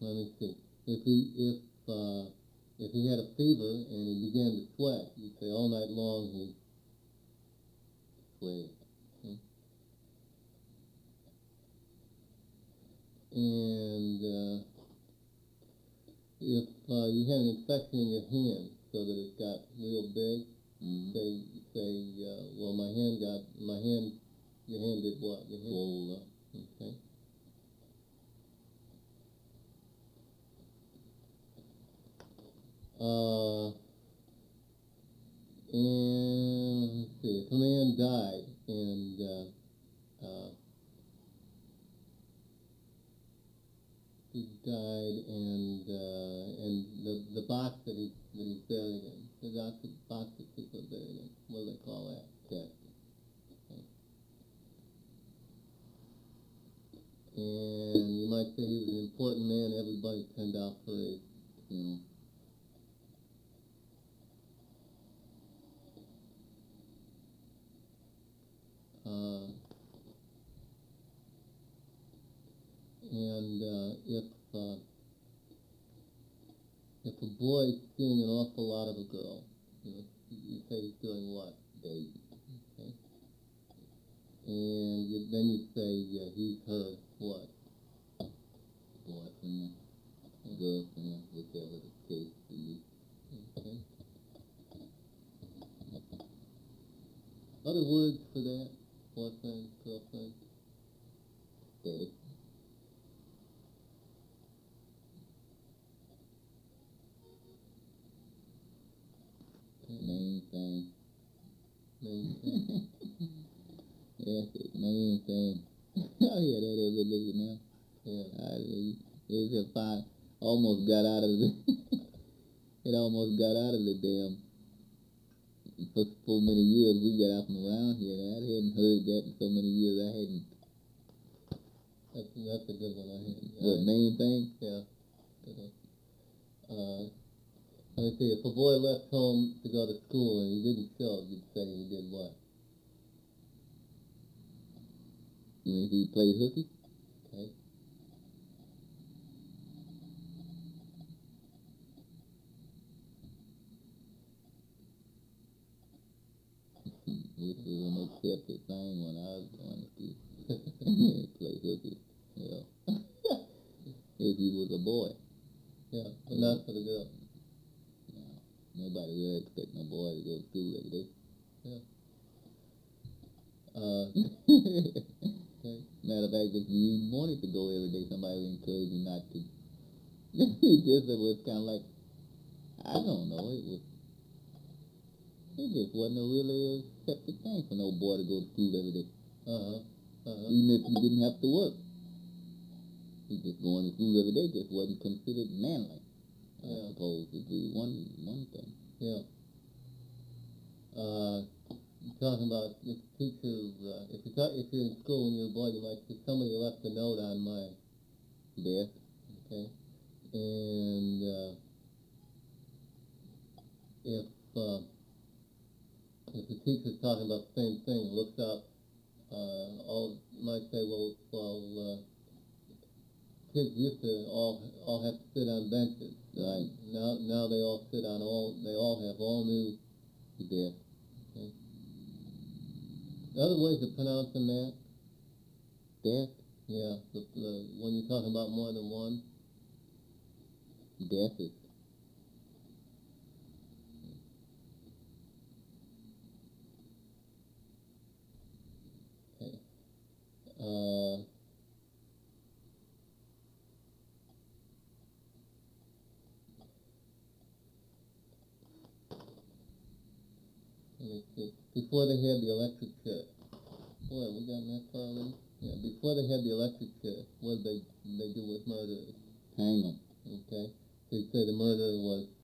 let me see. If he had a fever and he began to sweat, you'd say all night long he sweated. Okay? And if you had an infection in your hand so that it got real big, well, your hand did what? Your hand swelled up. Okay. And let's see, if a man died and he died and the box that he's buried in, the box that people are buried in, what do they call that? Casket. Okay. And you might say he was an important man. Everybody turned out for his funeral. And if a boy's seeing an awful lot of a girl, you say he's doing what? Dating. Okay. And then you say he's her what? Boyfriend, girlfriend, whichever the case may be. Okay. Other words for that? Boyfriend, girlfriend, daddy. Main thing. Main thing. That's it, main thing. I hear that every day now. Yeah. If I almost got out of it almost got out of the damn. For so many years we got out from around here. I hadn't heard that in so many years. I hadn't. That's a good one. I hadn't. What, main thing? Yeah. Let me see, if a boy left home to go to school and he didn't show, you'd say he did what? You mean he played hooky? Okay. Which is an accepted thing when I was going to school. Play hooky. Yeah. If he was a boy. Yeah, but not for the girl. Nobody really expect no boy to go to school every day. Yeah. Okay. Matter of fact, if you even wanted to go every day, somebody would encourage you not to. It was kind of like, I don't know, it just wasn't a really accepted thing for no boy to go to school every day. Even if you didn't have to work. He just going to school every day just wasn't considered manly. I suppose would be one thing. Yeah. Talking about if teachers, if you're in school when you're a boy, you might say somebody left a note on my desk. Okay. And if the teacher's talking about the same thing, looks up, might say, well, kids used to all have to sit on benches. Right. Now they all have all new desks. Okay. Other ways of pronouncing that? Desk? Yeah. When you're talking about more than one? Desks. Okay. Before they had the electric chair. Boy, we got that far already? Yeah, before they had the electric chair, what did they do with murderers? Hang them. Okay. So you say the murderer was